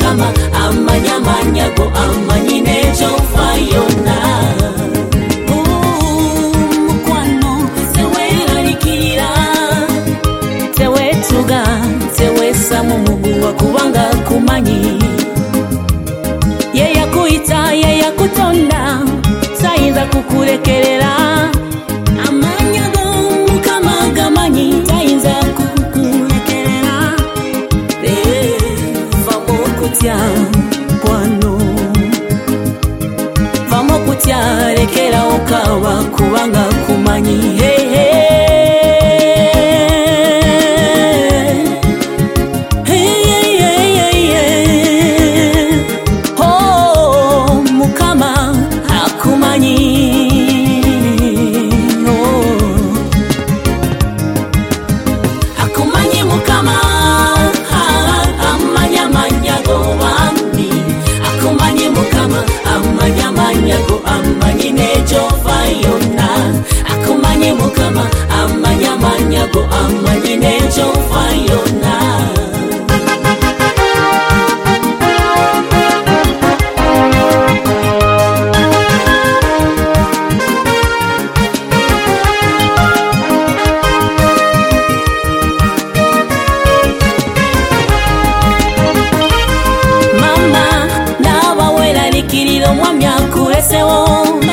mukama amanya go amanyi n'ekyo fayona mukwano teweeralikirira teweetuga teweessa mu muguwa kubanga kumanyi ye yakuyita ye yakutonda sayinza kukulekerera amanya go mukama gamanyi tayinza kukulekerera vamo kutya kwano vamo kutya lekera okawa kubanga kumanyi amanyi n'ekyo fayona akumanyi mukama amanya go amanyi n'ekyo fayona mama naaba weeralikirira omwami akulesewo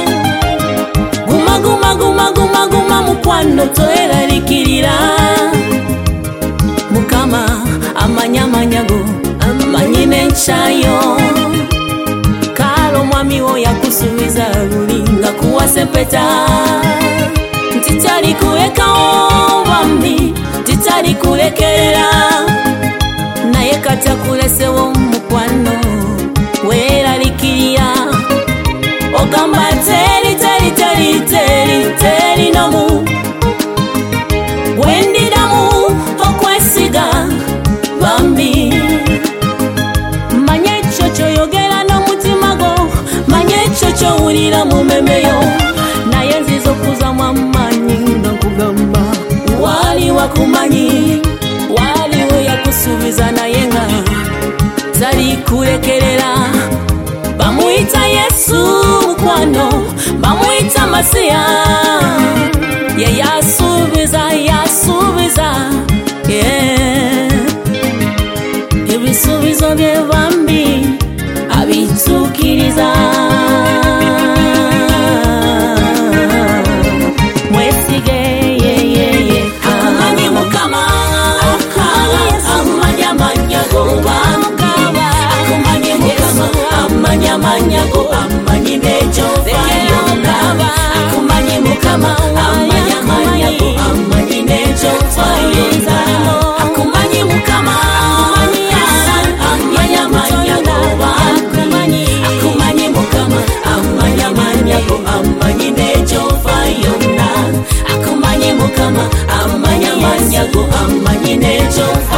guma mukwano toeralikirira mukama amanya go amanyi n'ekyayo kale omwami wo yakusuubiza luli nga kuwase mpeta nti talikulekawo bambi nti talikulekerera naye kati akulesewo mukwano weeralikirira ogamba teri nomu wendiramu okwesiga bambi manye ekyo kyoyogera n'omutima go manye ekyo kyowulira mu memeyo naye nziza okuzamu amanyi nga nkugamba wali wakumanyi waliwo yakusuubiza naye nga talikulekerera bamuyita Yesu mukwano bamuyita Masiya ye yasuubiza ebisuubizo bye bambi abituukiriza mwesige akumanyi mukama amanya go akumanyi mukama amanya go amanyi n'ekyo fayona akumanyi mukama amanya go amanyi n'ekyo fayona akumanyi mukama amanya go akumanyi mukama amanya go amanyi n'ekyo fayona akumanyi mukama amanya go amanyi n'ekyo